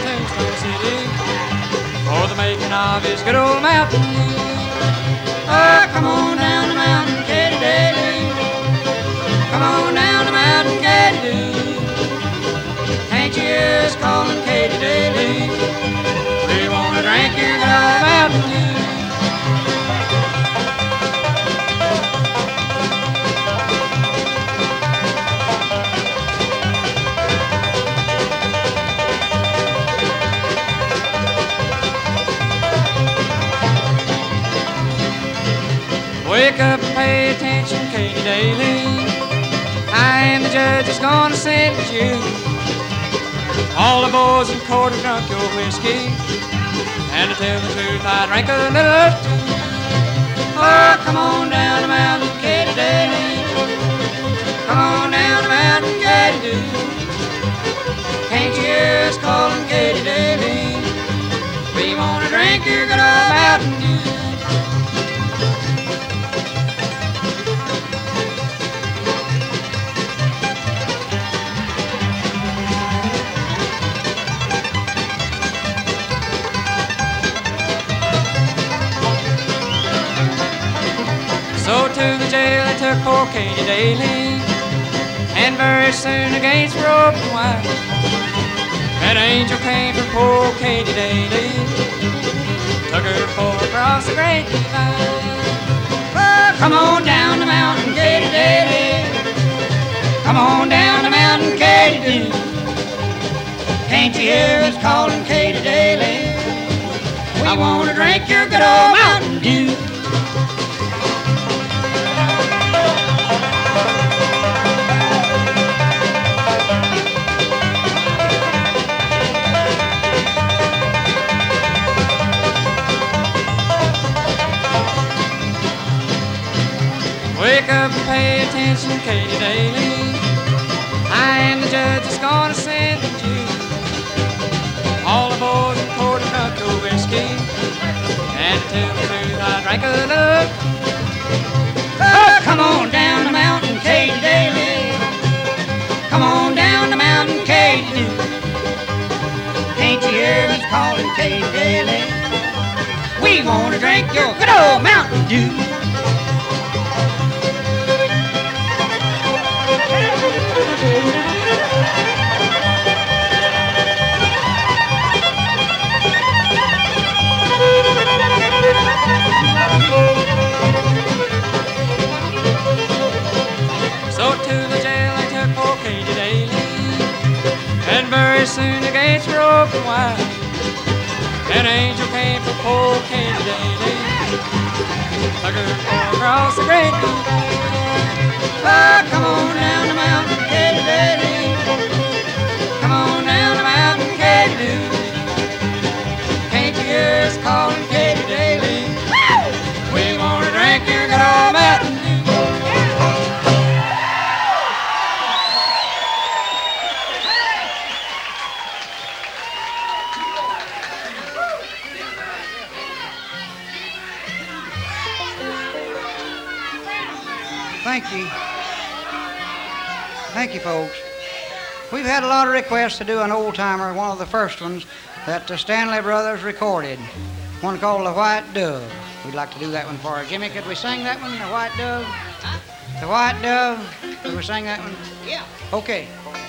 Tombstone City for the making of his good old Mountain Dew. Oh, come on down the mountain, Katy Daly. Come on down the mountain, Katy Doo. Can't you hear us calling Katy Daly? We want to drink your good old Mountain Dew. Wake up and pay attention, Katy Daly. I am the judge that's gonna sentence you. All the boys in court have drunk your whiskey, and to tell the truth, I drank a little or two. Oh, come on down the mountain, Katy Daly. Come on down the mountain, Katy Doo. Can't you hear us calling Katy Daly? We wanna drink your good old Mountain Dew. So to the jail they took poor Katy Daly, and very soon the gates were open wide. An angel came for poor Katy Daly, took her for across the great divide. Oh, come on down the mountain, Katy Daly. Come on down the mountain, Katy Doo. Can't you hear us calling Katy Daly? We want to drink your good old Mountain Dew. Wake up and pay attention, Katy Daly. I am the judge that's gonna sentence you. All the boys in court have drunk your whiskey, and to tell the truth, I drank a little. Oh, come on down the mountain, Katy Daly. Come on down the mountain, Katy Doo. Can't you hear us calling Katy Daly? We wanna drink your good old Mountain Dew. So to the jail they took poor Katy Daly, and very soon the gates were open wide. An angel came for poor Katy Daly, took her across the great divide. Oh, come on down the mountain, Katy Daly. Come on down the mountain, Katy Doo. Can't you hear us calling Katy Daly? We want to drink your good old Mountain Dew. Thank you. Thank you, folks. We've had a lot of requests to do an old-timer, one of the first ones that the Stanley Brothers recorded, one called The White Dove. We'd like to do that one for her. Jimmy, could we sing that one, The White Dove? The White Dove? Could we sing that one? Yeah. Okay.